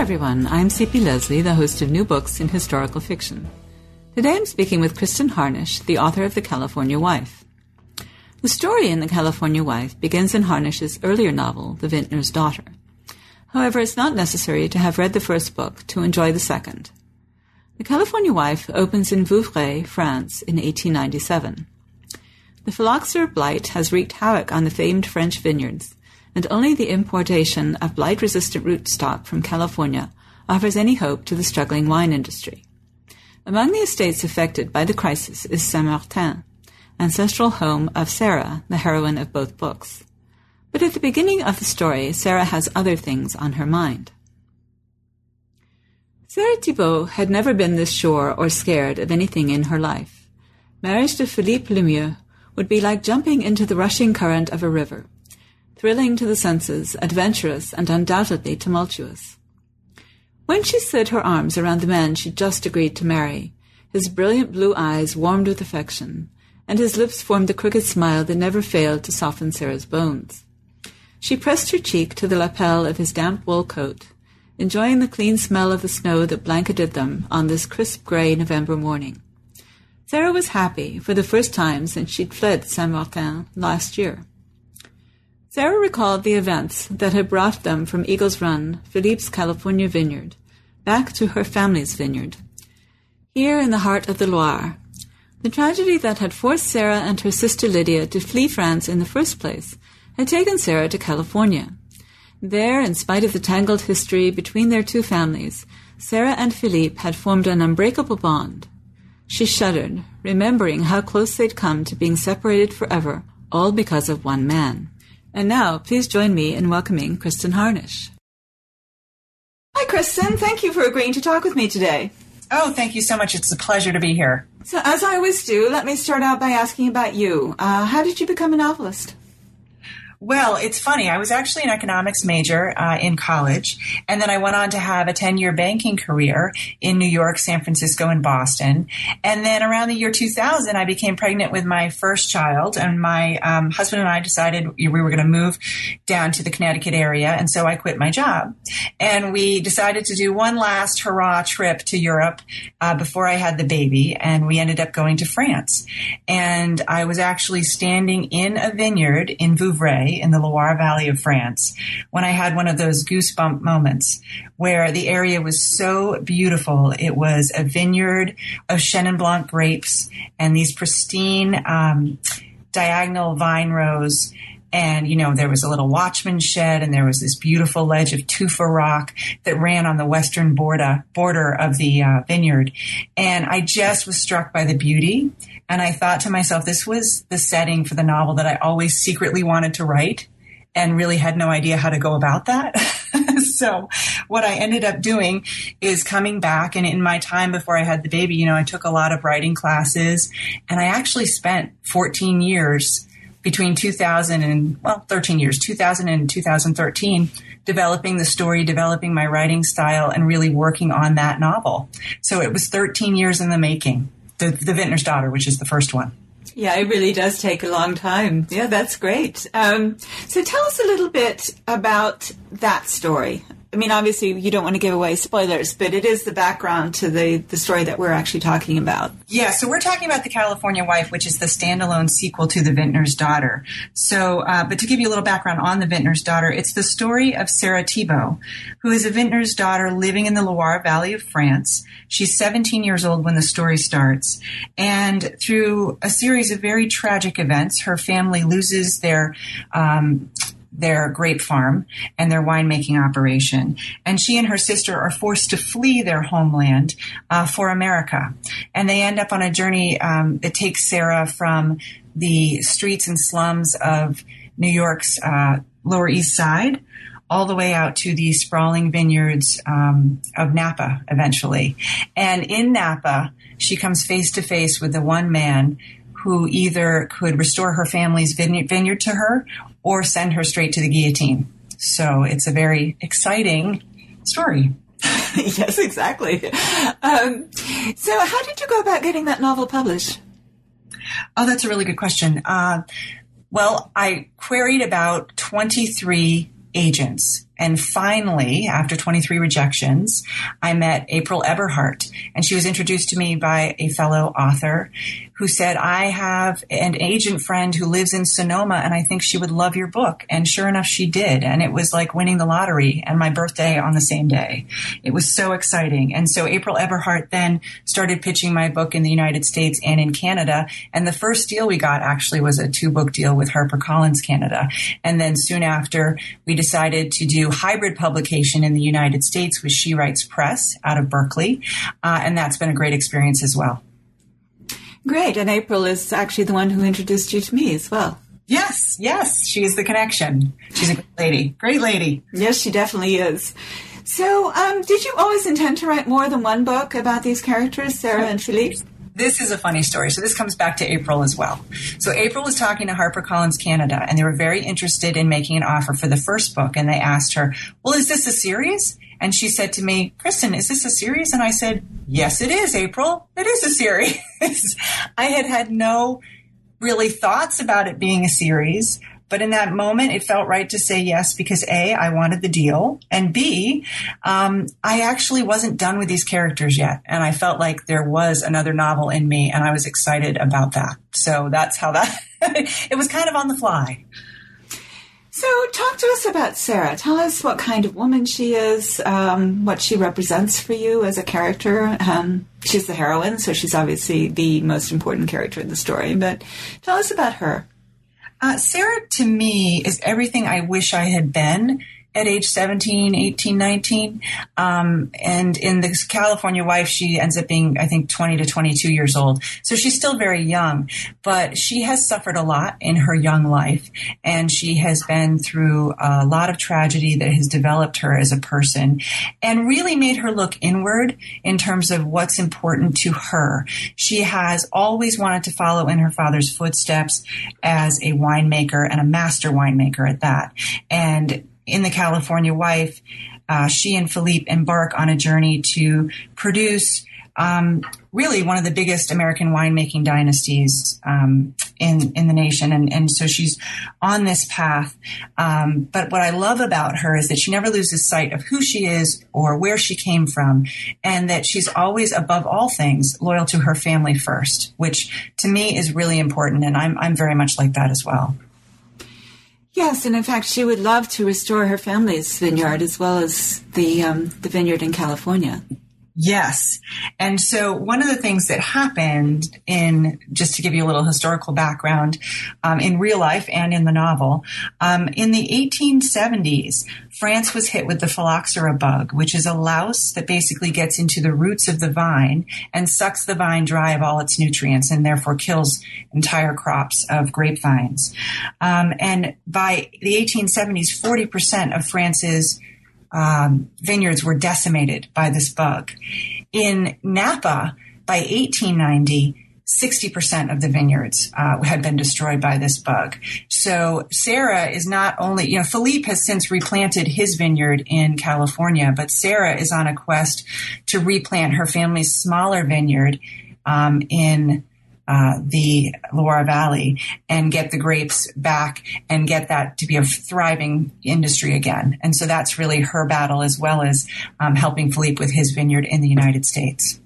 everyone. I'm C.P. Leslie, the host of New Books in Historical Fiction. Today I'm speaking with Kristin Harnisch, the author of The California Wife. The story in The California Wife begins in Harnisch's earlier novel, The Vintner's Daughter. However, it's not necessary to have read the first book to enjoy the second. The California Wife opens in Vouvray, France, in 1897. The phylloxera blight has wreaked havoc on the famed French vineyards, and only the importation of blight-resistant rootstock from California offers any hope to the struggling wine industry. Among the estates affected by the crisis is Saint-Martin, ancestral home of Sarah, the heroine of both books. But at the beginning of the story, Sarah has other things on her mind. Sarah Thibault had never been this sure or scared of anything in her life. Marriage to Philippe Lemieux would be like jumping into the rushing current of a river, thrilling to the senses, adventurous, and undoubtedly tumultuous. When she slid her arms around the man she'd just agreed to marry, his brilliant blue eyes warmed with affection, and his lips formed the crooked smile that never failed to soften Sarah's bones. She pressed her cheek to the lapel of his damp wool coat, enjoying the clean smell of the snow that blanketed them on this crisp gray November morning. Sarah was happy for the first time since she'd fled Saint-Martin last year. Sarah recalled the events that had brought them from Eagle's Run, Philippe's California vineyard, back to her family's vineyard. Here in the heart of the Loire, the tragedy that had forced Sarah and her sister Lydia to flee France in the first place had taken Sarah to California. There, in spite of the tangled history between their two families, Sarah and Philippe had formed an unbreakable bond. She shuddered, remembering how close they'd come to being separated forever, all because of one man. And now, please join me in welcoming Kristin Harnisch. Hi, Kristin. Thank you for agreeing to talk with me today. Oh, thank you so much. It's a pleasure to be here. So, as I always do, let me start out by asking about you. How did you become a novelist? Well, it's funny. I was actually an economics major in college, and then I went on to have a 10-year banking career in New York, San Francisco, and Boston. And then around the year 2000, I became pregnant with my first child, and my husband and I decided we were going to move down to the Connecticut area, and so I quit my job. And we decided to do one last hurrah trip to Europe before I had the baby, and we ended up going to France. And I was actually standing in a vineyard in Vouvray, in the Loire Valley of France, when I had one of those goosebump moments where the area was so beautiful. It was a vineyard of Chenin Blanc grapes and these pristine diagonal vine rows. And, there was a little watchman shed, and there was this beautiful ledge of tufa rock that ran on the western border of the vineyard. And I just was struck by the beauty. And I thought to myself, this was the setting for the novel that I always secretly wanted to write and really had no idea how to go about that. So what I ended up doing is coming back, and in my time before I had the baby, I took a lot of writing classes, and I actually spent 14 years between 2000 and 2013, developing the story, developing my writing style, and really working on that novel. So it was 13 years in the making. The Vintner's Daughter, which is the first one. Yeah, it really does take a long time. Yeah, that's great. So tell us a little bit about that story. I mean, obviously, you don't want to give away spoilers, but it is the background to the story that we're actually talking about. Yeah, so we're talking about The California Wife, which is the standalone sequel to The Vintner's Daughter. So, but to give you a little background on The Vintner's Daughter, it's the story of Sarah Thibault, who is a vintner's daughter living in the Loire Valley of France. She's 17 years old when the story starts. And through a series of very tragic events, her family loses their grape farm and their winemaking operation. And she and her sister are forced to flee their homeland for America. And they end up on a journey that takes Sarah from the streets and slums of New York's Lower East Side all the way out to the sprawling vineyards of Napa eventually. And in Napa, she comes face to face with the one man who either could restore her family's vineyard to her or send her straight to the guillotine. So it's a very exciting story. Yes, exactly. So how did you go about getting that novel published? Oh, that's a really good question. Well, I queried about 23 agents And finally, after 23 rejections, I met April Eberhardt, and she was introduced to me by a fellow author who said, I have an agent friend who lives in Sonoma, and I think she would love your book. And sure enough, she did. And it was like winning the lottery and my birthday on the same day. It was so exciting. And so April Eberhardt then started pitching my book in the United States and in Canada. And the first deal we got actually was a 2-book deal with HarperCollins Canada. And then soon after, we decided to do hybrid publication in the United States with She Writes Press out of Berkeley. And that's been a great experience as well. Great. And April is actually the one who introduced you to me as well. Yes. She's the connection. She's a great lady. Yes, she definitely is. So did you always intend to write more than one book about these characters, Sarah and Philippe? This is a funny story. So this comes back to April as well. So April was talking to HarperCollins Canada, and they were very interested in making an offer for the first book. And they asked her, well, is this a series? And she said to me, Kristen, is this a series? And I said, yes, it is, April. It is a series. I had no really thoughts about it being a series. But in that moment, it felt right to say yes because A, I wanted the deal, and B, I actually wasn't done with these characters yet. And I felt like there was another novel in me, and I was excited about that. So that's how that, it was kind of on the fly. So talk to us about Sarah. Tell us what kind of woman she is, what she represents for you as a character. She's the heroine, so she's obviously the most important character in the story. But tell us about her. Sarah, to me, is everything I wish I had been at age 17, 18, 19. And in the California Wife, she ends up being, I think, 20 to 22 years old. So she's still very young, but she has suffered a lot in her young life. And she has been through a lot of tragedy that has developed her as a person and really made her look inward in terms of what's important to her. She has always wanted to follow in her father's footsteps as a winemaker and a master winemaker at that. And in the California Wife, she and Philippe embark on a journey to produce really one of the biggest American winemaking dynasties in the nation. And so she's on this path. But what I love about her is that she never loses sight of who she is or where she came from, and that she's always, above all things, loyal to her family first, which to me is really important. And I'm very much like that as well. Yes, and in fact, she would love to restore her family's vineyard as well as the vineyard in California. Yes. And so one of the things that happened just to give you a little historical background, in real life and in the novel, in the 1870s, France was hit with the phylloxera bug, which is a louse that basically gets into the roots of the vine and sucks the vine dry of all its nutrients and therefore kills entire crops of grapevines. And by the 1870s, 40% of France's vineyards were decimated by this bug. In Napa, by 1890, 60% of the vineyards had been destroyed by this bug. So Sarah is not only, Philippe has since replanted his vineyard in California, but Sarah is on a quest to replant her family's smaller vineyard in the Loire Valley and get the grapes back and get that to be a thriving industry again. And so that's really her battle, as well as helping Philippe with his vineyard in the United States.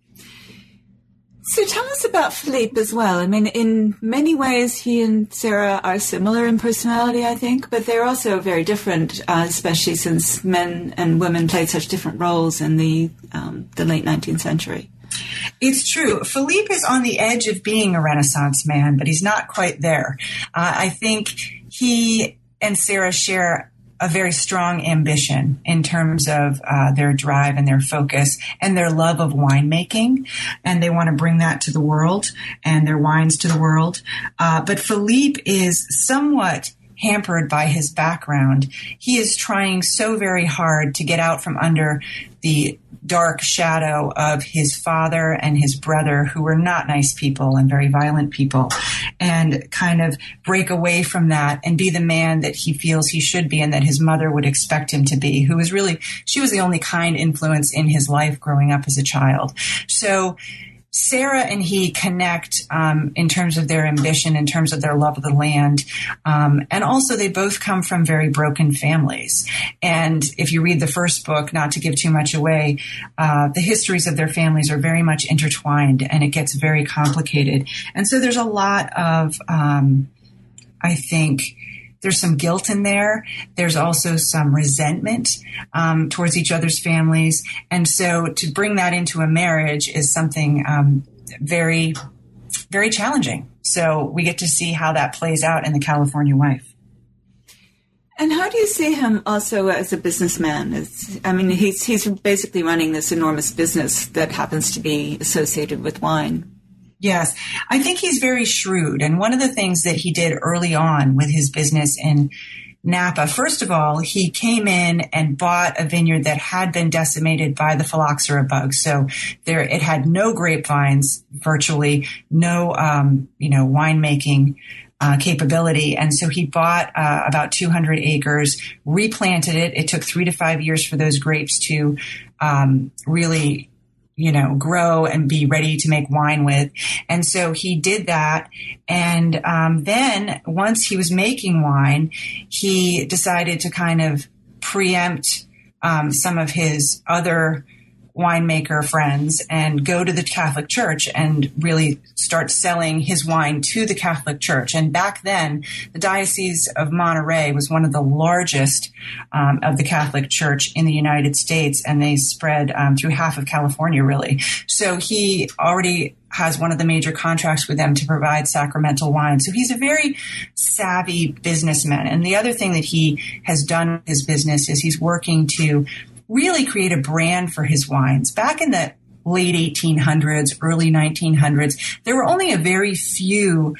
So tell us about Philippe as well. I mean, in many ways, he and Sarah are similar in personality, I think, but they're also very different, especially since men and women played such different roles in the late 19th century. It's true. Philippe is on the edge of being a Renaissance man, but he's not quite there. I think he and Sarah share a very strong ambition in terms of their drive and their focus and their love of winemaking. And they want to bring that to the world and their wines to the world. But Philippe is somewhat hampered by his background. He is trying so very hard to get out from under the dark shadow of his father and his brother, who were not nice people and very violent people, and kind of break away from that and be the man that he feels he should be and that his mother would expect him to be, who was really, she was the only kind influence in his life growing up as a child. So Sarah and he connect in terms of their ambition, in terms of their love of the land. And also they both come from very broken families. And if you read the first book, not to give too much away, the histories of their families are very much intertwined and it gets very complicated. And so there's a lot of, I think, there's some guilt in there. There's also some resentment towards each other's families. And so to bring that into a marriage is something very, very challenging. So we get to see how that plays out in The California Wife. And how do you see him also as a businessman? He's basically running this enormous business that happens to be associated with wine. Yes, I think he's very shrewd. And one of the things that he did early on with his business in Napa, first of all, he came in and bought a vineyard that had been decimated by the phylloxera bug. So it had no grapevines, virtually no, winemaking capability. And so he bought about 200 acres, replanted it. It took 3 to 5 years for those grapes to really grow and be ready to make wine with. And so he did that. And then once he was making wine, he decided to kind of preempt some of his other winemaker friends and go to the Catholic Church and really start selling his wine to the Catholic Church. And back then, the Diocese of Monterey was one of the largest of the Catholic Church in the United States, and they spread through half of California, really. So he already has one of the major contracts with them to provide sacramental wine. So he's a very savvy businessman. And the other thing that he has done with his business is he's working to really create a brand for his wines. Back in the late 1800s, early 1900s, there were only a very few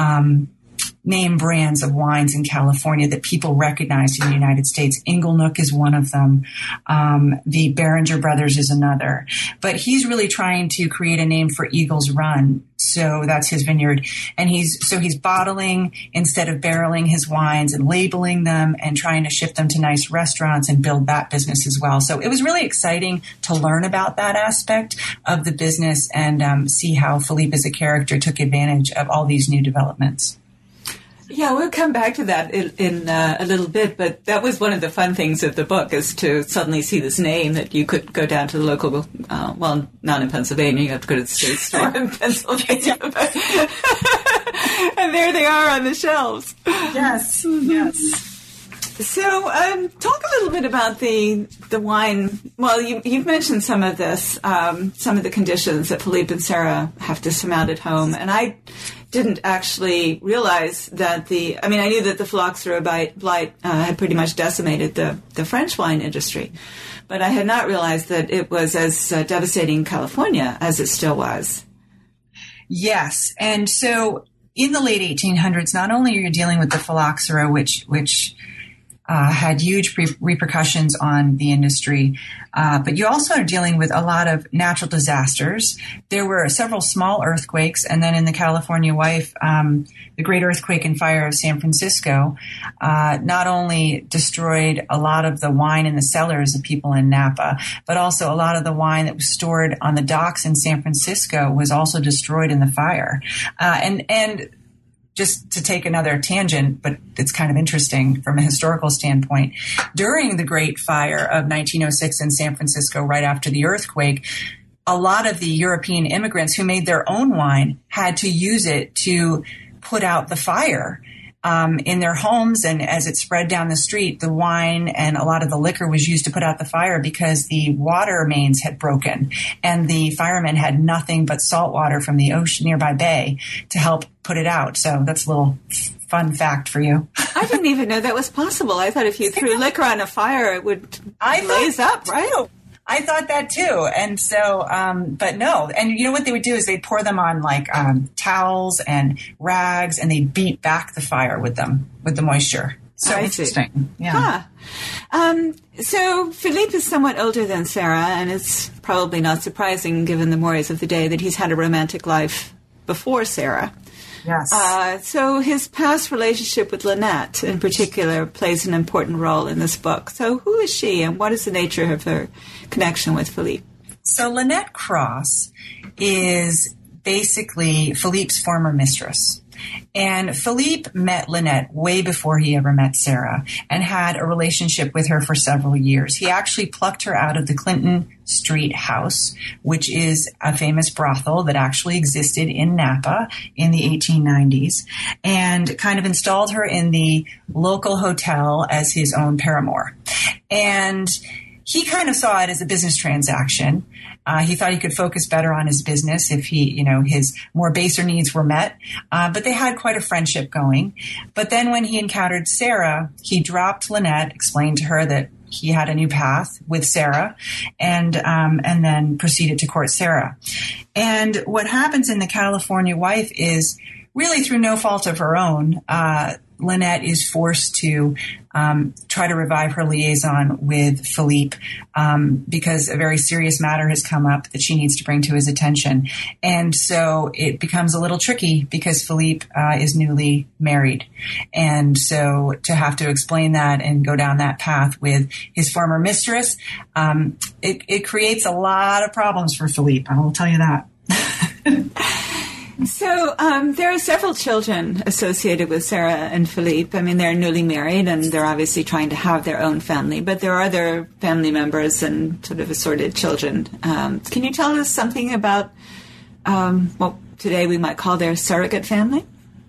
name brands of wines in California that people recognized in the United States. Inglenook is one of them. The Beringer Brothers is another. But he's really trying to create a name for Eagles Run. So that's his vineyard. And he's bottling instead of barreling his wines and labeling them and trying to ship them to nice restaurants and build that business as well. So it was really exciting to learn about that aspect of the business and see how Philippe as a character took advantage of all these new developments. Yeah, we'll come back to that in a little bit, but that was one of the fun things of the book, is to suddenly see this name that you could go down to the local, not in Pennsylvania, you have to go to the state store in Pennsylvania, and there they are on the shelves. Yes, yes. So, talk a little bit about the wine. Well, you've mentioned some of this, some of the conditions that Philippe and Sarah have to surmount at home, and I didn't actually realize that I knew that the phylloxera blight had pretty much decimated the French wine industry, but I had not realized that it was as devastating in California as it still was. Yes, and so in the late 1800s, not only are you dealing with the phylloxera, which had huge repercussions on the industry, but you also are dealing with a lot of natural disasters. There were several small earthquakes, and then in The California Wife, the Great Earthquake and Fire of San Francisco not only destroyed a lot of the wine in the cellars of people in Napa, but also a lot of the wine that was stored on the docks in San Francisco was also destroyed in the fire. And just to take another tangent, but it's kind of interesting from a historical standpoint, during the Great Fire of 1906 in San Francisco, right after the earthquake, a lot of the European immigrants who made their own wine had to use it to put out the fire in their homes. And as it spread down the street, the wine and a lot of the liquor was used to put out the fire because the water mains had broken and the firemen had nothing but salt water from the ocean nearby bay to help put it out. So that's a little fun fact for you. I didn't even know that was possible. I thought if you threw liquor on a fire, it would blaze up, right? I thought that too. And so, but no. And you know what they would do is they'd pour them on like towels and rags, and they'd beat back the fire with them, with the moisture. So interesting. Yeah. So Philippe is somewhat older than Sarah, and it's probably not surprising given the mores of the day that he's had a romantic life before Sarah. Yes. So his past relationship with Lynette, in particular, plays an important role in this book. So who is she, and what is the nature of her connection with Philippe? So Lynette Cross is basically Philippe's former mistress. And Philippe met Lynette way before he ever met Sarah and had a relationship with her for several years. He actually plucked her out of the Clinton Street house, which is a famous brothel that actually existed in Napa in the 1890s, and kind of installed her in the local hotel as his own paramour. And he kind of saw it as a business transaction. He thought he could focus better on his business if his more baser needs were met. But they had quite a friendship going. But then when he encountered Sarah, he dropped Lynette, explained to her that he had a new path with Sarah, and then proceeded to court Sarah. And what happens in The California Wife is really through no fault of her own. Lynette is forced to try to revive her liaison with Philippe because a very serious matter has come up that she needs to bring to his attention. And so it becomes a little tricky because Philippe is newly married. And so to have to explain that and go down that path with his former mistress, it creates a lot of problems for Philippe, I will tell you that. So there are several children associated with Sarah and Philippe. I mean, they're newly married, and they're obviously trying to have their own family, but there are other family members and sort of assorted children. Can you tell us something about what today we might call their surrogate family?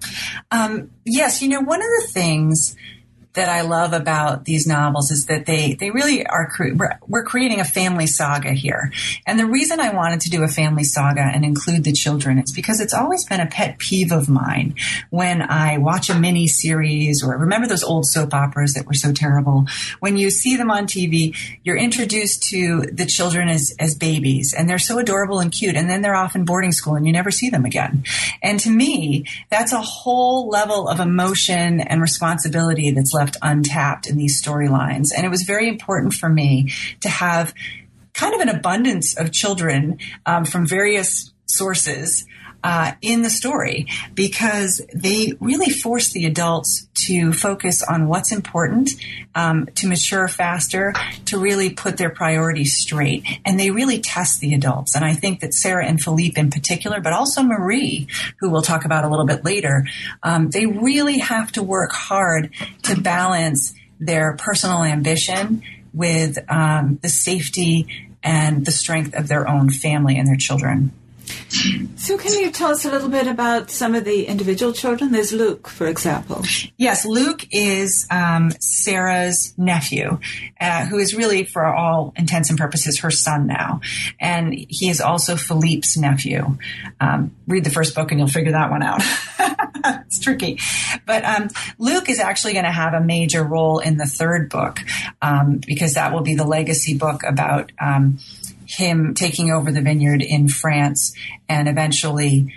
Yes, one of the things that I love about these novels is that they really are, we're creating a family saga here. And the reason I wanted to do a family saga and include the children is because it's always been a pet peeve of mine when I watch a mini series or remember those old soap operas that were so terrible. When you see them on TV, you're introduced to the children as babies, and they're so adorable and cute, and then they're off in boarding school and you never see them again. And to me, that's a whole level of emotion and responsibility that's left untapped in these storylines. And it was very important for me to have kind of an abundance of children from various sources in the story, because they really force the adults to focus on what's important, to mature faster, to really put their priorities straight. And they really test the adults. And I think that Sarah and Philippe in particular, but also Marie, who we'll talk about a little bit later, they really have to work hard to balance their personal ambition with the safety and the strength of their own family and their children. So can you tell us a little bit about some of the individual children? There's Luke, for example. Yes, Luke is Sarah's nephew, who is really, for all intents and purposes, her son now. And he is also Philippe's nephew. Read the first book and you'll figure that one out. It's tricky. But Luke is actually going to have a major role in the third book because that will be the legacy book about him taking over the vineyard in France and eventually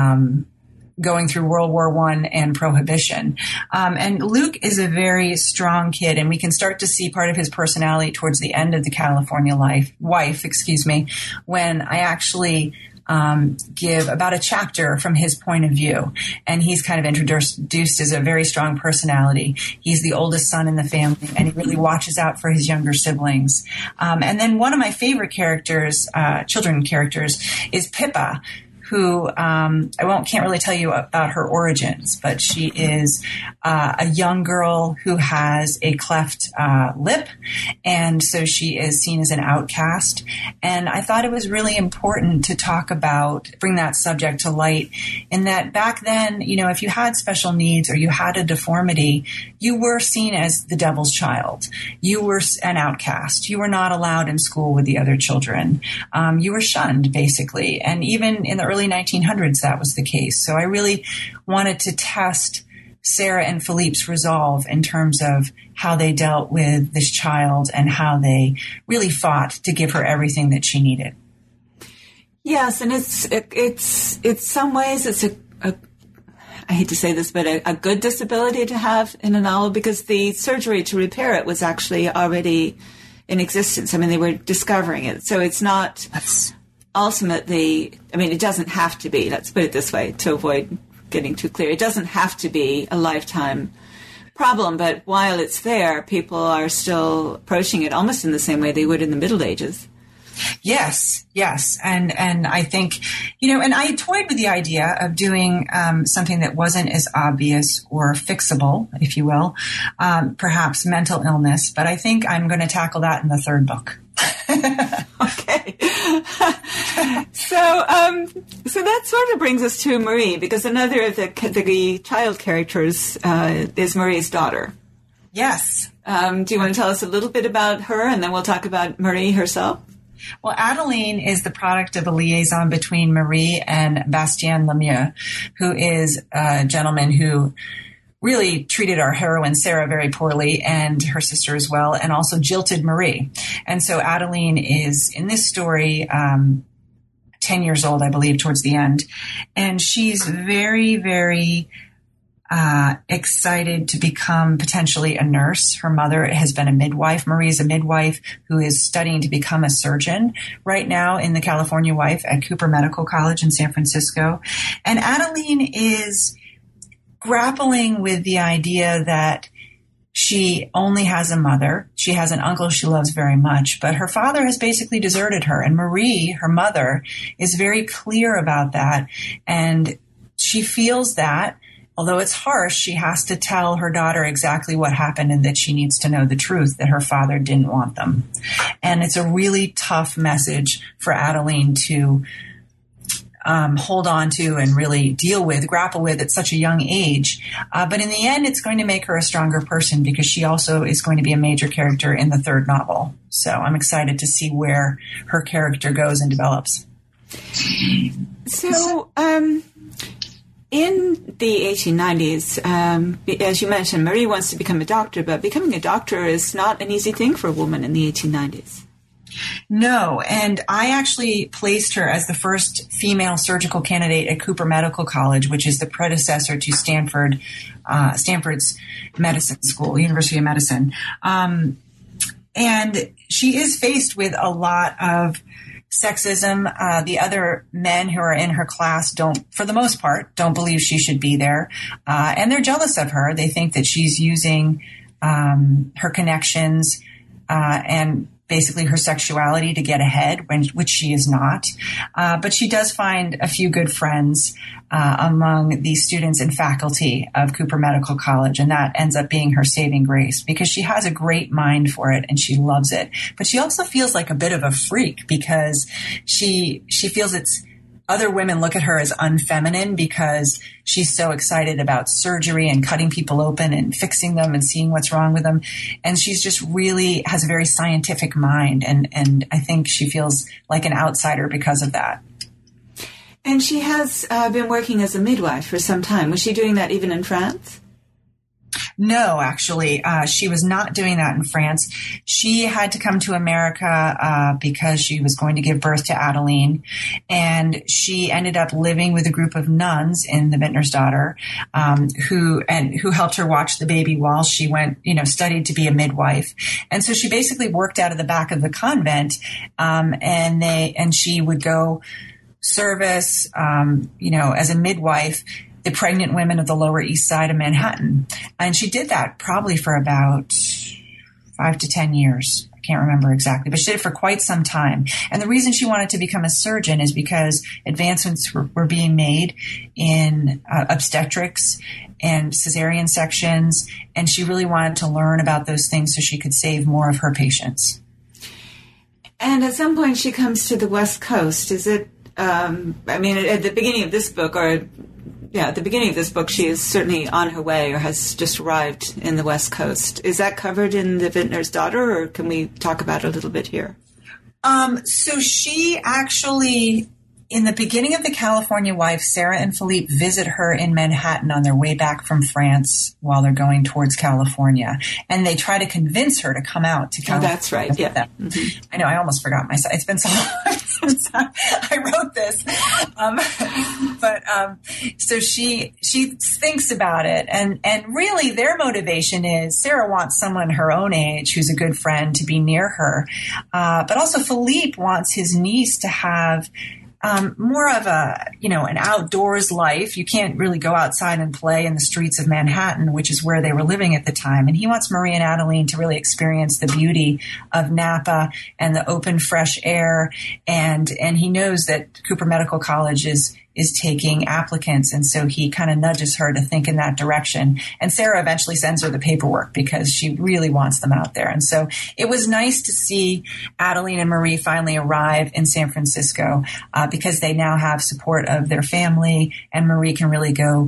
going through World War I and Prohibition. And Luke is a very strong kid, and we can start to see part of his personality towards the end of The California Wife, when I actually give about a chapter from his point of view. And he's kind of introduced as a very strong personality. He's the oldest son in the family, and he really watches out for his younger siblings. And then one of my favorite characters, children characters, is Pippa, who can't really tell you about her origins, but she is a young girl who has a cleft lip, and so she is seen as an outcast. And I thought it was really important to bring that subject to light, in that back then, if you had special needs or you had a deformity, you were seen as the devil's child. You were an outcast. You were not allowed in school with the other children. You were shunned, basically. And even in the early 1900s, that was the case. So I really wanted to test Sarah and Philippe's resolve in terms of how they dealt with this child and how they really fought to give her everything that she needed. Yes, and it's some ways it's a I hate to say this, but a good disability to have in a novel, because the surgery to repair it was actually already in existence. I mean, they were discovering it. So it's not ultimately, it doesn't have to be, let's put it this way to avoid getting too clear. It doesn't have to be a lifetime problem, but while it's there, people are still approaching it almost in the same way they would in the Middle Ages. Yes, yes. And I think, and I toyed with the idea of doing something that wasn't as obvious or fixable, if you will, perhaps mental illness. But I think I'm going to tackle that in the third book. Okay. So that sort of brings us to Marie, because another of the child characters is Marie's daughter. Yes. Do you want to tell us a little bit about her, and then we'll talk about Marie herself? Well, Adeline is the product of a liaison between Marie and Bastien Lemieux, who is a gentleman who really treated our heroine Sarah very poorly, and her sister as well, and also jilted Marie. And so Adeline is, in this story, 10 years old, I believe, towards the end. And she's very, very excited to become potentially a nurse. Her mother has been a midwife. Marie is a midwife who is studying to become a surgeon right now in the California Wife at Cooper Medical College in San Francisco. And Adeline is grappling with the idea that she only has a mother. She has an uncle she loves very much, but her father has basically deserted her. And Marie, her mother, is very clear about that. And she feels that, although it's harsh, she has to tell her daughter exactly what happened and that she needs to know the truth, that her father didn't want them. And it's a really tough message for Adeline to hold on to and really grapple with at such a young age. But in the end, it's going to make her a stronger person, because she also is going to be a major character in the third novel. So I'm excited to see where her character goes and develops. So, in the 1890s, as you mentioned, Marie wants to become a doctor, but becoming a doctor is not an easy thing for a woman in the 1890s. No, and I actually placed her as the first female surgical candidate at Cooper Medical College, which is the predecessor to Stanford's medicine school, University of Medicine. And she is faced with a lot of sexism. The other men who are in her class for the most part, don't believe she should be there. And they're jealous of her. They think that she's using her connections and basically her sexuality to get ahead, which she is not. But she does find a few good friends among the students and faculty of Cooper Medical College, and that ends up being her saving grace, because she has a great mind for it and she loves it. But she also feels like a bit of a freak, because she feels other women look at her as unfeminine because she's so excited about surgery and cutting people open and fixing them and seeing what's wrong with them. And she's just really has a very scientific mind. And I think she feels like an outsider because of that. And she has been working as a midwife for some time. Was she doing that even in France? No, actually, she was not doing that in France. She had to come to America because she was going to give birth to Adeline, and she ended up living with a group of nuns in The Vintner's Daughter, who helped her watch the baby while she went, studied to be a midwife. And so she basically worked out of the back of the convent, and she would go service, as a midwife, the pregnant women of the Lower East Side of Manhattan. And she did that probably for about 5 to 10 years. I can't remember exactly, but she did it for quite some time. And the reason she wanted to become a surgeon is because advancements were being made in obstetrics and cesarean sections, and she really wanted to learn about those things so she could save more of her patients. And at some point she comes to the West Coast. Is it, at the beginning of this book, at the beginning of this book, she is certainly on her way or has just arrived in the West Coast. Is that covered in The Vintner's Daughter, or can we talk about it a little bit here? So she actually, in the beginning of The California Wife, Sarah and Philippe visit her in Manhattan on their way back from France while they're going towards California. And they try to convince her to come out to California. Oh, that's right, yeah. Mm-hmm. I know, I almost forgot myself. It's been so long since I wrote this. So she thinks about it. And really their motivation is Sarah wants someone her own age who's a good friend to be near her. But also Philippe wants his niece to have more of an outdoors life. You can't really go outside and play in the streets of Manhattan, which is where they were living at the time. And he wants Marie and Adeline to really experience the beauty of Napa and the open, fresh air. And he knows that Cooper Medical College is taking applicants. And so he kind of nudges her to think in that direction. And Sarah eventually sends her the paperwork because she really wants them out there. And so it was nice to see Adeline and Marie finally arrive in San Francisco because they now have support of their family, and Marie can really go,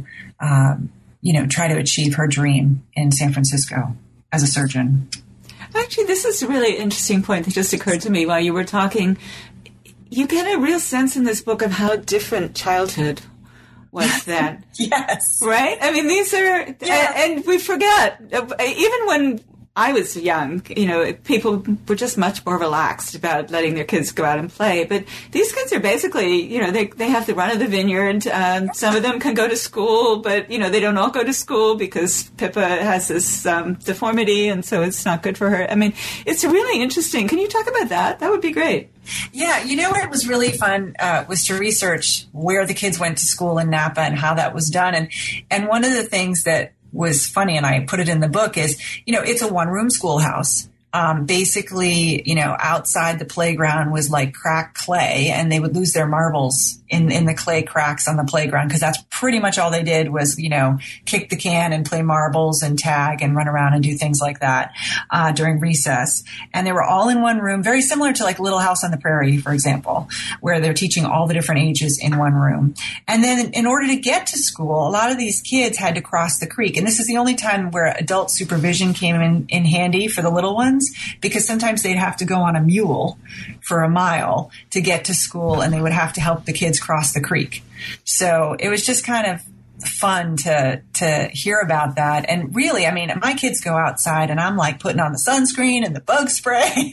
try to achieve her dream in San Francisco as a surgeon. Actually, this is a really interesting point that just occurred to me while you were talking. You get a real sense in this book of how different childhood was then. Yes. Right? I mean, these are, and we forget, even when I was young, people were just much more relaxed about letting their kids go out and play. But these kids are basically, they have the run of the vineyard. Some of them can go to school, but, they don't all go to school because Pippa has this deformity, and so it's not good for her. I mean, it's really interesting. Can you talk about that? That would be great. Yeah, what was really fun was to research where the kids went to school in Napa and how that was done. And one of the things that was funny, and I put it in the book, is, it's a one-room schoolhouse. Basically, outside the playground was like cracked clay, and they would lose their marbles in the clay cracks on the playground, because that's pretty much all they did was, kick the can and play marbles and tag and run around and do things like that during recess. And they were all in one room, very similar to like Little House on the Prairie, for example, where they're teaching all the different ages in one room. And then in order to get to school, a lot of these kids had to cross the creek. And this is the only time where adult supervision came in handy for the little ones, because sometimes they'd have to go on a mule for a mile to get to school, and they would have to help the kids cross the creek. So it was just kind of fun to hear about that. And really, I mean, my kids go outside and I'm like putting on the sunscreen and the bug spray.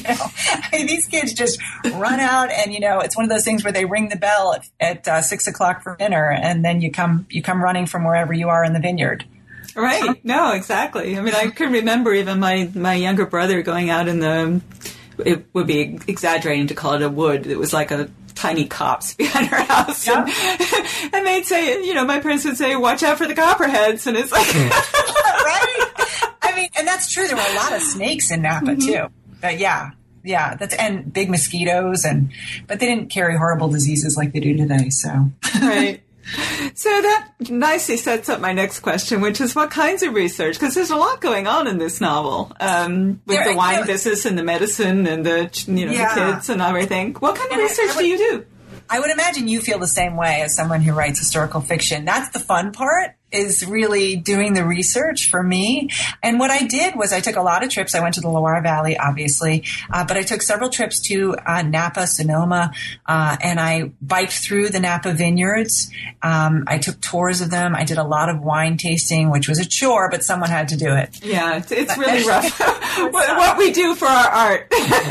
These kids just run out, and it's one of those things where they ring the bell at 6 o'clock for dinner, and then you come running from wherever you are in the vineyard. Right. No, exactly. I mean, I can remember even my younger brother going out in it would be exaggerating to call it a wood. It was like a tiny copse behind our house. Yep. And they'd say, my parents would say, watch out for the copperheads. And it's like, right. I mean, and that's true. There were a lot of snakes in Napa too. But yeah, and big mosquitoes, but they didn't carry horrible diseases like they do today. So, right. So that nicely sets up my next question, which is what kinds of research? Because there's a lot going on in this novel with the wine business and the medicine and the kids and everything. What kind of research do you do? I would imagine you feel the same way as someone who writes historical fiction. That's the fun part, is really doing the research for me. And what I did was I took a lot of trips. I went to the Loire Valley, obviously, but I took several trips to Napa, Sonoma, and I biked through the Napa vineyards. I took tours of them. I did a lot of wine tasting, which was a chore, but someone had to do it. Yeah, it's really rough. what we do for our art.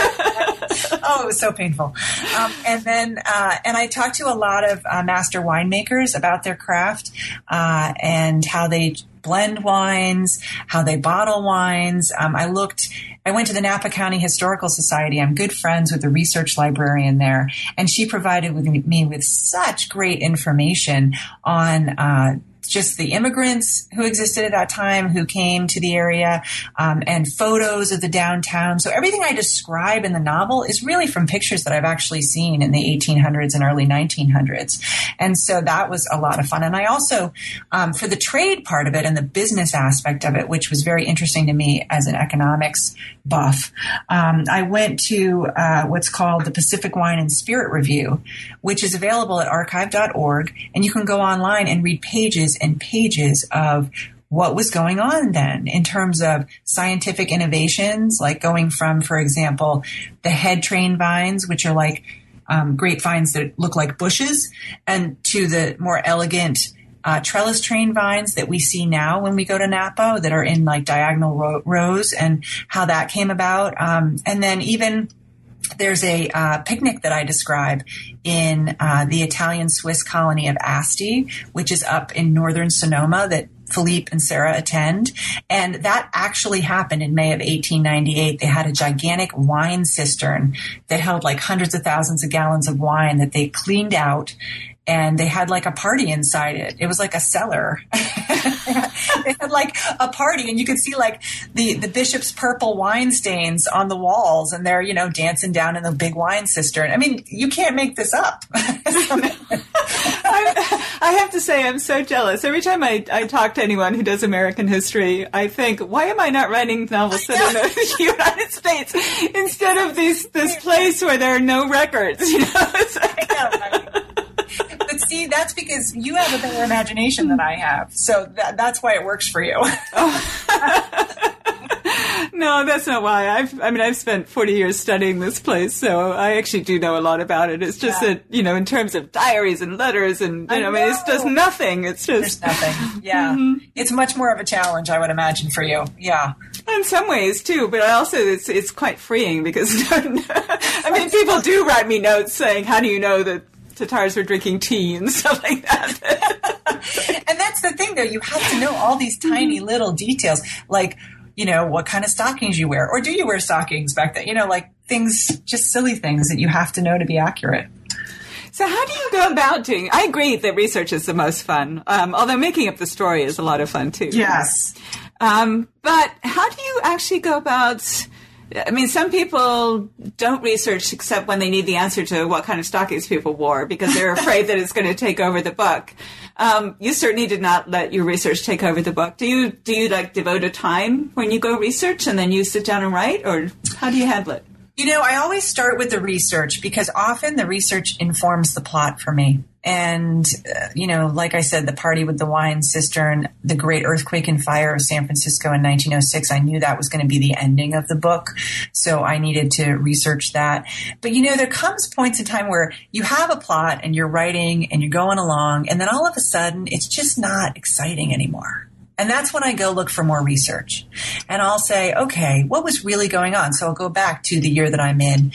Oh, it was so painful. And then I talked to a lot of master winemakers about their craft and how they blend wines, how they bottle wines. I went to the Napa County Historical Society. I'm good friends with the research librarian there, and she provided me with such great information on just the immigrants who existed at that time, who came to the area, and photos of the downtown. So everything I describe in the novel is really from pictures that I've actually seen in the 1800s and early 1900s. And so that was a lot of fun. And I also, for the trade part of it and the business aspect of it, which was very interesting to me as an economics buff, I went to what's called the Pacific Wine and Spirit Review, which is available at archive.org. And you can go online and read pages and pages of what was going on then in terms of scientific innovations, like going from, for example, the head train vines, which are like grapevines that look like bushes, and to the more elegant trellis train vines that we see now when we go to Napa that are in like diagonal rows, and how that came about. And then even there's a picnic that I describe in the Italian-Swiss colony of Asti, which is up in northern Sonoma, that Philippe and Sarah attend. And that actually happened in May of 1898. They had a gigantic wine cistern that held like hundreds of thousands of gallons of wine that they cleaned out. And they had like a party inside it. It was like a cellar. They had like a party, and you could see like the bishop's purple wine stains on the walls, and they're, dancing down in the big wine cistern. I mean, you can't make this up. I have to say, I'm so jealous. Every time I talk to anyone who does American history, I think, why am I not writing novels set in the United States instead of this place where there are no records? It's like, I know, right? But see, that's because you have a better imagination than I have. So that's why it works for you. No, that's not why. I've spent 40 years studying this place, so I actually do know a lot about it. It's just that, in terms of diaries and letters and, it's just nothing. It's just... There's nothing. Yeah. Mm-hmm. It's much more of a challenge, I would imagine, for you. Yeah. In some ways, too, but also it's quite freeing because, people do write me notes saying, how do you know that Tatars were drinking tea and stuff like that? And that's the thing, though. You have to know all these tiny little details, like, what kind of stockings you wear. Or do you wear stockings back then? Like things, just silly things that you have to know to be accurate. So how do you go about doing? I agree that research is the most fun, although making up the story is a lot of fun, too. Yes. But how do you actually go about... some people don't research except when they need the answer to what kind of stockings people wore because they're afraid that it's going to take over the book. You certainly did not let your research take over the book. Do you devote a time when you go research and then you sit down and write, or how do you handle it? I always start with the research because often the research informs the plot for me. And, like I said, the party with the wine cistern, the great earthquake and fire of San Francisco in 1906, I knew that was going to be the ending of the book. So I needed to research that. But, there comes points in time where you have a plot and you're writing and you're going along, and then all of a sudden it's just not exciting anymore. And that's when I go look for more research. And I'll say, okay, what was really going on? So I'll go back to the year that I'm in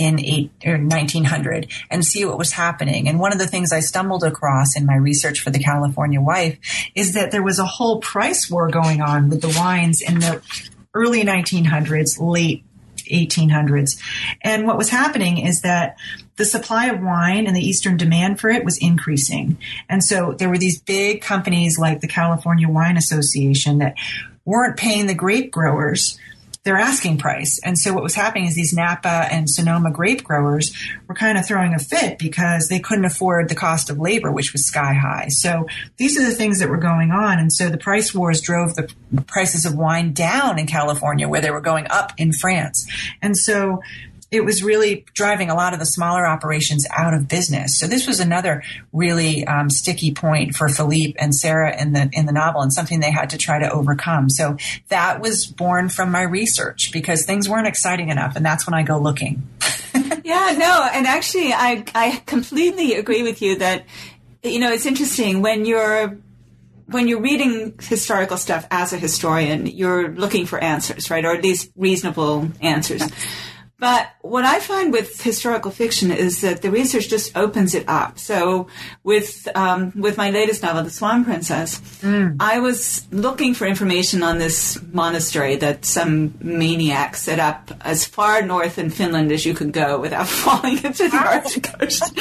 1900, and see what was happening. And one of the things I stumbled across in my research for The California Wife is that there was a whole price war going on with the wines in the early 1900s, late 1800s. And what was happening is that the supply of wine and the Eastern demand for it was increasing. And so there were these big companies like the California Wine Association that weren't paying the grape growers their asking price. And so what was happening is these Napa and Sonoma grape growers were kind of throwing a fit because they couldn't afford the cost of labor, which was sky high. So these are the things that were going on. And so the price wars drove the prices of wine down in California, where they were going up in France. And so it was really driving a lot of the smaller operations out of business. So this was another really sticky point for Philippe and Sarah in the novel, and something they had to try to overcome. So that was born from my research because things weren't exciting enough, and that's when I go looking. Yeah, no, and actually I completely agree with you that, it's interesting when you're reading historical stuff as a historian, you're looking for answers, right? Or at least reasonable answers. But what I find with historical fiction is that the research just opens it up. So with my latest novel, The Swan Princess, I was looking for information on this monastery that some maniac set up as far north in Finland as you could go without falling into the Arctic Ocean.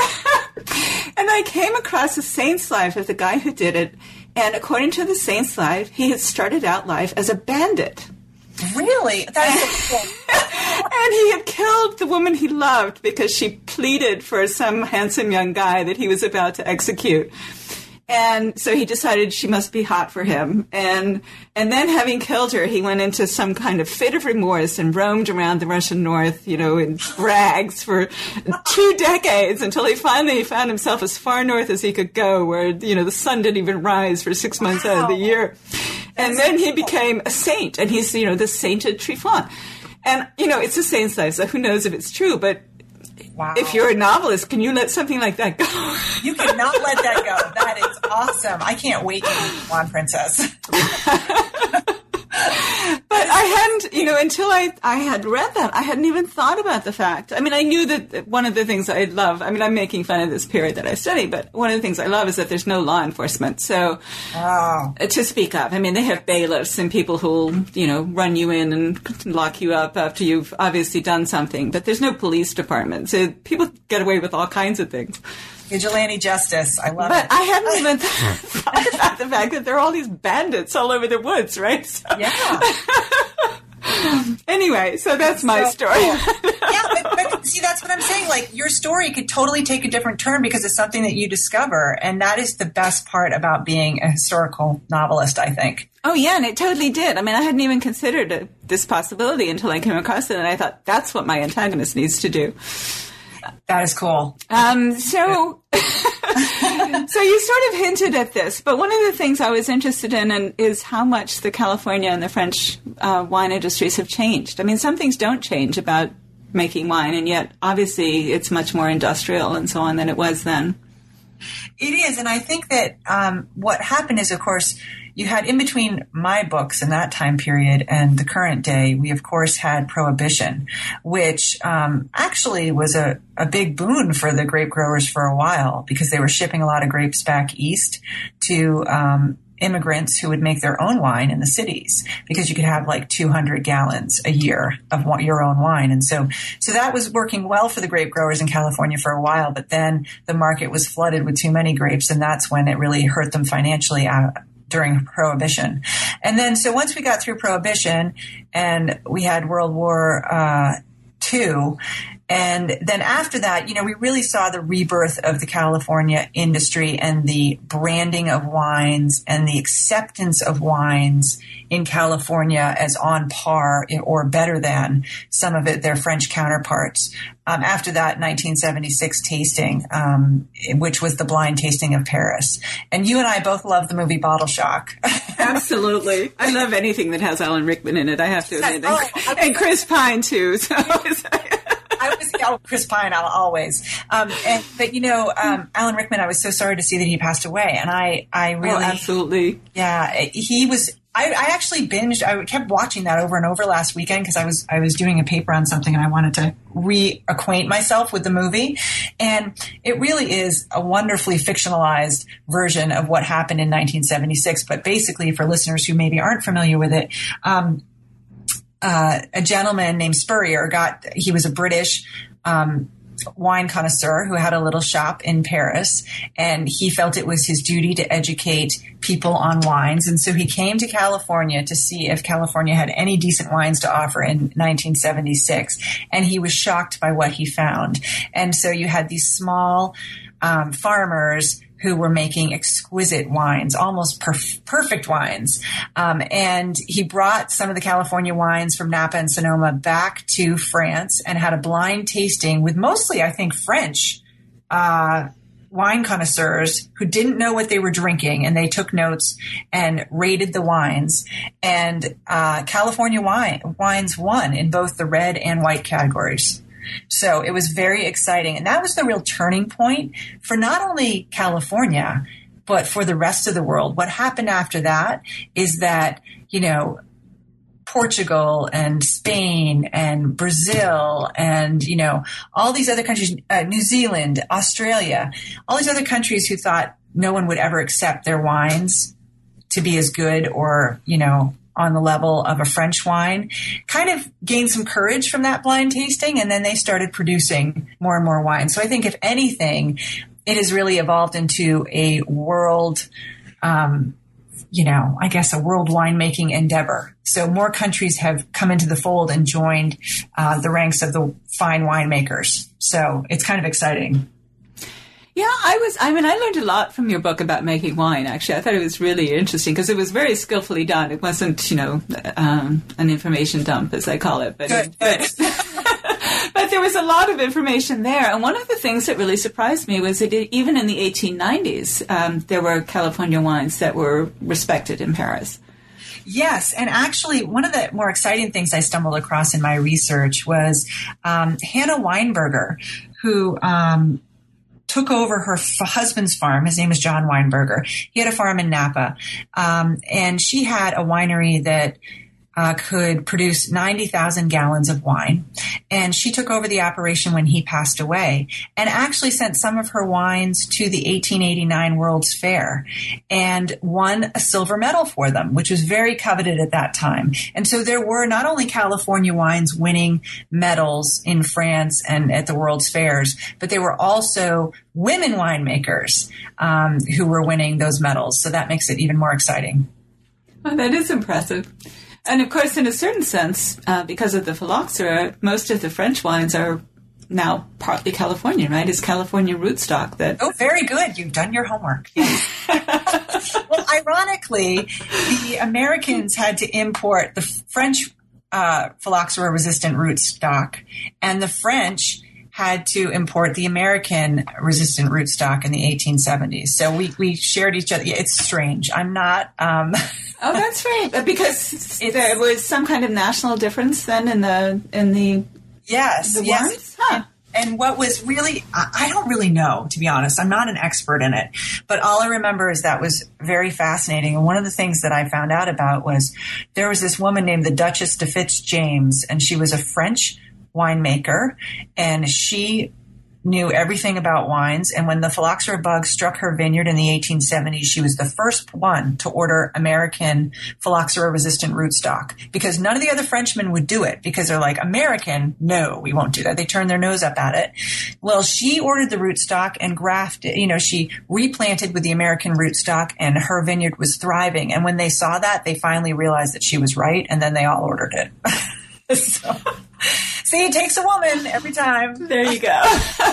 And I came across the saint's life of the guy who did it. And according to the saint's life, he had started out life as a bandit. Really? That's so cool. And he had killed the woman he loved because she pleaded for some handsome young guy that he was about to execute. And so he decided she must be hot for him. And then having killed her, he went into some kind of fit of remorse and roamed around the Russian north, in rags for 2 decades until he finally found himself as far north as he could go, where, the sun didn't even rise for 6 months out of the year. And then he became a saint, and he's, the sainted Trifon. And, it's a saint's life, so who knows if it's true, but wow. If you're a novelist, can you let something like that go? You cannot let that go. That is awesome. I can't wait to read Swan Princess. But I hadn't, until I had read that, I hadn't even thought about the fact. I mean, I knew that one of the things I love, I mean, I'm making fun of this period that I study, but one of the things I love is that there's no law enforcement. So, to speak of, I mean, they have bailiffs and people who'll, run you in and lock you up after you've obviously done something, but there's no police department. So people get away with all kinds of things. Vigilante justice. I love it. But I hadn't even thought about the fact that there are all these bandits all over the woods, right? So. Yeah. Anyway, so that's my story. But see, that's what I'm saying. Like, your story could totally take a different turn because it's something that you discover. And that is the best part about being a historical novelist, I think. Oh, yeah, and it totally did. I mean, I hadn't even considered this possibility until I came across it. And I thought, that's what my antagonist needs to do. That is cool. So you sort of hinted at this, but one of the things I was interested in is how much the California and the French wine industries have changed. I mean, some things don't change about making wine, and yet obviously it's much more industrial and so on than it was then. It is, and I think that what happened is, of course, you had in between my books in that time period and the current day, we of course had Prohibition, which actually was a big boon for the grape growers for a while because they were shipping a lot of grapes back east to immigrants who would make their own wine in the cities because you could have like 200 gallons a year of your own wine. And so that was working well for the grape growers in California for a while, but then the market was flooded with too many grapes, and that's when it really hurt them financially during Prohibition. And then, so once we got through Prohibition and we had World War II, and then after that, we really saw the rebirth of the California industry and the branding of wines and the acceptance of wines in California as on par or better than some of their French counterparts. After that 1976 tasting, which was the blind tasting of Paris. And you and I both love the movie Bottle Shock. Absolutely. I love anything that has Alan Rickman in it, I have to admit. And Chris Pine, too. So Chris Pine, always. Alan Rickman, I was so sorry to see that he passed away. And I really... Oh, absolutely. Yeah, he was... I actually binged. I kept watching that over and over last weekend because I was doing a paper on something and I wanted to reacquaint myself with the movie. And it really is a wonderfully fictionalized version of what happened in 1976. But basically, for listeners who maybe aren't familiar with it, a gentleman named Spurrier he was a British wine connoisseur who had a little shop in Paris, and he felt it was his duty to educate people on wines. And so he came to California to see if California had any decent wines to offer in 1976. And he was shocked by what he found. And so you had these small farmers who were making exquisite wines, almost perfect wines. And he brought some of the California wines from Napa and Sonoma back to France and had a blind tasting with mostly, I think, French wine connoisseurs who didn't know what they were drinking, and they took notes and rated the wines. And California wines won in both the red and white categories. So it was very exciting. And that was the real turning point for not only California, but for the rest of the world. What happened after that is that, Portugal and Spain and Brazil and, all these other countries, New Zealand, Australia, all these other countries who thought no one would ever accept their wines to be as good or, on the level of a French wine, kind of gained some courage from that blind tasting, and then they started producing more and more wine. So I think, if anything, it has really evolved into a world, a world winemaking endeavor. So more countries have come into the fold and joined the ranks of the fine winemakers. So it's kind of exciting. Yeah, I learned a lot from your book about making wine, actually. I thought it was really interesting because it was very skillfully done. It wasn't, an information dump, as I call it. But but there was a lot of information there. And one of the things that really surprised me was that even in the 1890s, there were California wines that were respected in Paris. Yes, and actually, one of the more exciting things I stumbled across in my research was Hannah Weinberger, who took over her husband's farm. His name is John Weinberger. He had a farm in Napa, and she had a winery that could produce 90,000 gallons of wine. And she took over the operation when he passed away and actually sent some of her wines to the 1889 World's Fair and won a silver medal for them, which was very coveted at that time. And so there were not only California wines winning medals in France and at the World's Fairs, but there were also women winemakers who were winning those medals. So that makes it even more exciting. Oh, that is impressive. And of course, in a certain sense, because of the phylloxera, most of the French wines are now partly Californian, right? It's California rootstock that... Oh, very good. You've done your homework. Well, ironically, the Americans had to import the French phylloxera-resistant rootstock, and the French had to import the American resistant rootstock in the 1870s. So we shared each other. It's strange. I'm not... Oh, that's right. Because there was some kind of national difference then in the yes. wines? Huh. And what was really, I don't really know, to be honest. I'm not an expert in it. But all I remember is that was very fascinating. And one of the things that I found out about was there was this woman named the Duchess de Fitzjames, and she was a French winemaker, and she knew everything about wines. And when the phylloxera bug struck her vineyard in the 1870s, she was the first one to order American phylloxera-resistant rootstock because none of the other Frenchmen would do it because they're like, American? No, we won't do that. They turned their nose up at it. Well, she ordered the rootstock and grafted, she replanted with the American rootstock, and her vineyard was thriving. And when they saw that, they finally realized that she was right, and then they all ordered it. So... See, it takes a woman every time. There you go.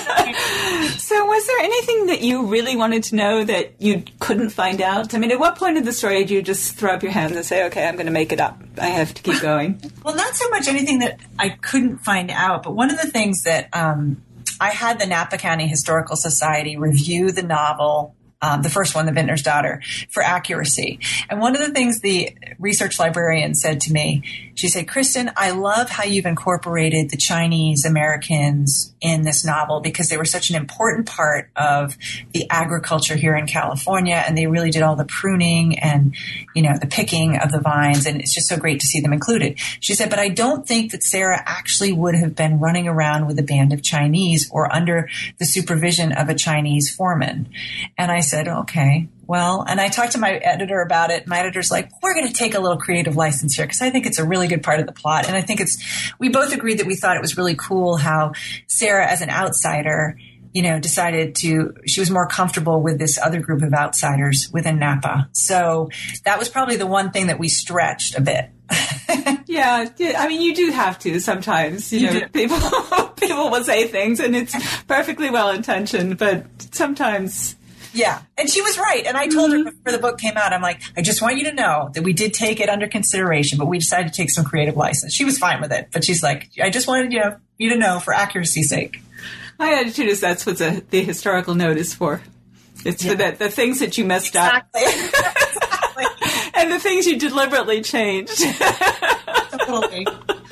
So was there anything that you really wanted to know that you couldn't find out? I mean, at what point in the story did you just throw up your hands and say, okay, I'm going to make it up. I have to keep going? Well, not so much anything that I couldn't find out, but one of the things that I had the Napa County Historical Society review the novel, the first one, The Vintner's Daughter, for accuracy. And one of the things the research librarian said to me, she said, Kristen, I love how you've incorporated the Chinese Americans in this novel because they were such an important part of the agriculture here in California, and they really did all the pruning and, the picking of the vines, and it's just so great to see them included. She said, but I don't think that Sarah actually would have been running around with a band of Chinese or under the supervision of a Chinese foreman. And I said, okay, well, and I talked to my editor about it. My editor's like, we're going to take a little creative license here because I think it's a really good part of the plot. And I think we both agreed that we thought it was really cool how Sarah, as an outsider, decided she was more comfortable with this other group of outsiders within Napa. So that was probably the one thing that we stretched a bit. Yeah. I mean, you do have to sometimes, people will say things and it's perfectly well intentioned, but sometimes. Yeah. And she was right. And I told her before the book came out, I'm like, I just want you to know that we did take it under consideration, but we decided to take some creative license. She was fine with it, but she's like, I just wanted you to know for accuracy's sake. My attitude is that's what the historical note is for. It's for the things that you messed up. Exactly. And the things you deliberately changed. Totally.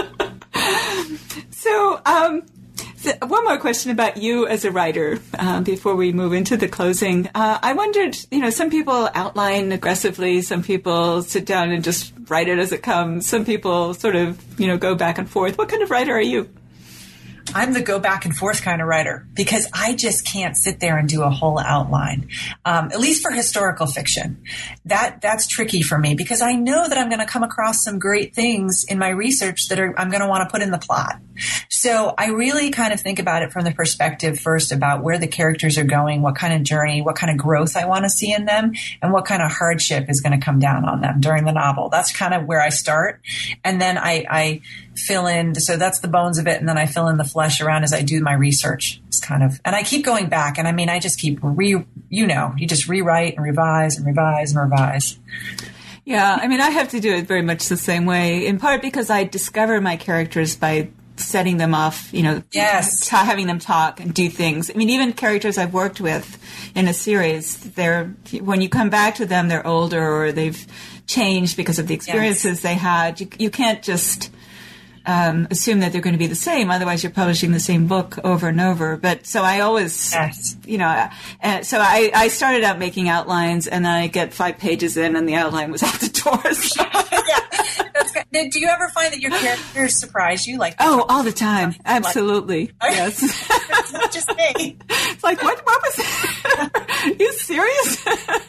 So, one more question about you as a writer before we move into the closing. I wondered, some people outline aggressively, some people sit down and just write it as it comes, some people sort of, go back and forth. What kind of writer are you? I'm the go back and forth kind of writer because I just can't sit there and do a whole outline, at least for historical fiction. That's tricky for me because I know that I'm going to come across some great things in my research that I'm going to want to put in the plot. So I really kind of think about it from the perspective first about where the characters are going, what kind of journey, what kind of growth I want to see in them, and what kind of hardship is going to come down on them during the novel. That's kind of where I start. And then I fill in, so that's the bones of it, and then I fill in the flesh around as I do my research. It's kind of, and I keep going back, and I mean, I just keep you just rewrite and revise and revise and revise. Yeah, I mean, I have to do it very much the same way, in part because I discover my characters by setting them off, yes, having them talk and do things. I mean, even characters I've worked with in a series, when you come back to them, they're older or they've changed because of the experiences they had. You can't just assume that they're going to be the same. Otherwise, you're publishing the same book over and over. But so I always, so I started out making outlines, and then I get 5 pages in, and the outline was out the door. So. Yeah, That's good. Do you ever find that your characters surprise you? Like, all the time. Absolutely. Yes. It's not just me. It's like, what was that? Are you serious?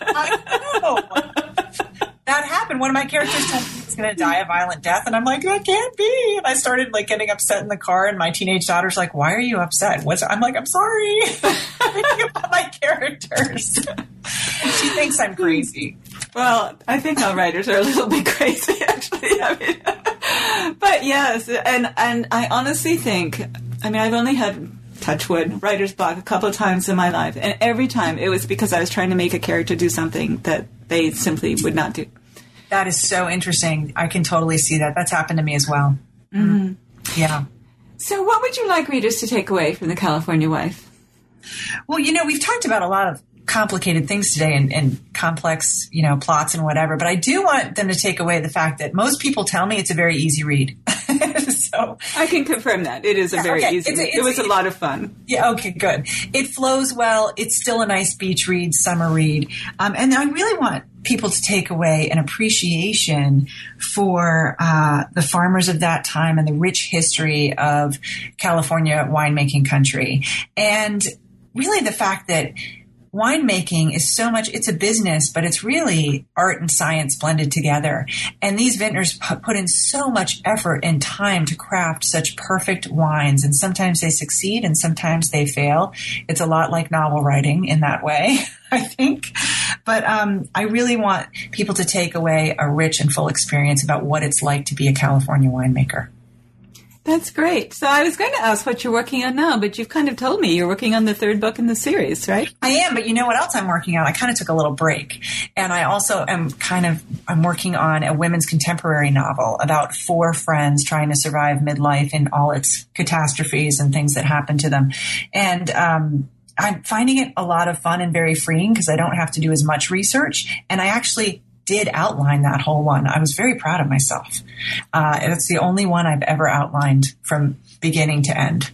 I know. That happened. One of my characters told me he was going to die a violent death, and I'm like, that can't be. And I started like getting upset in the car, and my teenage daughter's like, why are you upset? I'm like, I'm sorry. I'm thinking about my characters. She thinks I'm crazy. Well, I think all writers are a little bit crazy, actually. I mean, but yes, and I honestly think, I mean, I've only had, touch wood, writer's block a couple of times in my life, and every time it was because I was trying to make a character do something that they simply would not do. That is so interesting. I can totally see that. That's happened to me as well. Mm-hmm. Yeah. So what would you like readers to take away from The California Wife? Well, we've talked about a lot of complicated things today and complex, plots and whatever, but I do want them to take away the fact that most people tell me it's a very easy read. So I can confirm that. It is a very easy read. It was a lot of fun. Yeah, okay, good. It flows well. It's still a nice beach read, summer read. And I really want people to take away an appreciation for the farmers of that time and the rich history of California winemaking country. And really the fact that winemaking is so much, it's a business, but it's really art and science blended together. And these vintners put in so much effort and time to craft such perfect wines. And sometimes they succeed and sometimes they fail. It's a lot like novel writing in that way, I think. But I really want people to take away a rich and full experience about what it's like to be a California winemaker. That's great. So I was going to ask what you're working on now, but you've kind of told me you're working on the third book in the series, right? I am, but you know what else I'm working on? I kind of took a little break. And I also I'm working on a women's contemporary novel about 4 friends trying to survive midlife in all its catastrophes and things that happen to them. And I'm finding it a lot of fun and very freeing because I don't have to do as much research. And I actually did outline that whole one. I was very proud of myself. It's the only one I've ever outlined from beginning to end.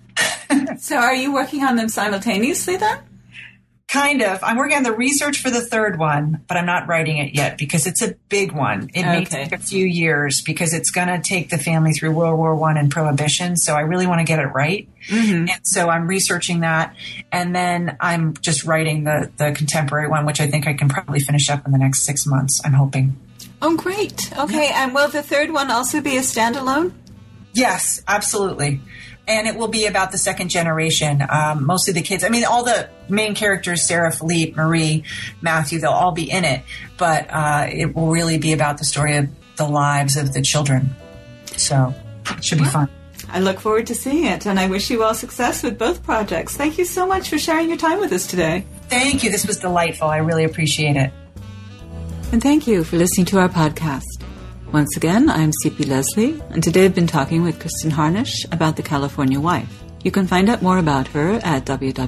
So are you working on them simultaneously then? Kind of. I'm working on the research for the third one, but I'm not writing it yet because it's a big one. It may take a few years because it's going to take the family through World War I and Prohibition. So I really want to get it right. Mm-hmm. And so I'm researching that. And then I'm just writing the contemporary one, which I think I can probably finish up in the next 6 months, I'm hoping. Oh, great. Okay. Yeah. And will the third one also be a standalone? Yes, absolutely. And it will be about the second generation, mostly the kids. I mean, all the main characters, Sarah, Philippe, Marie, Matthew, they'll all be in it. But it will really be about the story of the lives of the children. So it should be fun. I look forward to seeing it, and I wish you all success with both projects. Thank you so much for sharing your time with us today. Thank you. This was delightful. I really appreciate it. And thank you for listening to our podcast. Once again, I'm C.P. Leslie, and today I've been talking with Kristin Harnisch about The California Wife. You can find out more about her at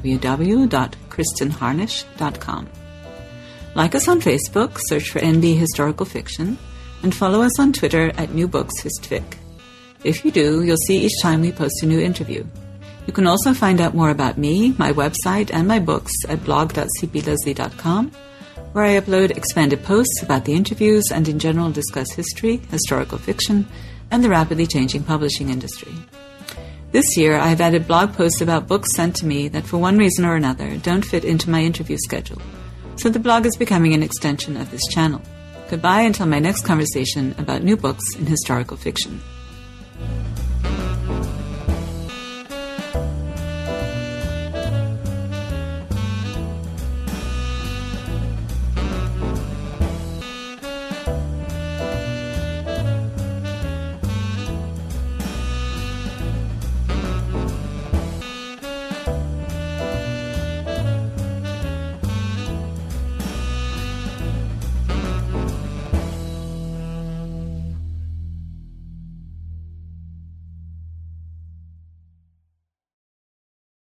www.kristinharnisch.com. Like us on Facebook, search for NB Historical Fiction, and follow us on Twitter at New Books Histfic. If you do, you'll see each time we post a new interview. You can also find out more about me, my website, and my books at blog.cpleslie.com, where I upload expanded posts about the interviews and in general discuss history, historical fiction, and the rapidly changing publishing industry. This year, I have added blog posts about books sent to me that for one reason or another don't fit into my interview schedule, so the blog is becoming an extension of this channel. Goodbye until my next conversation about new books in historical fiction.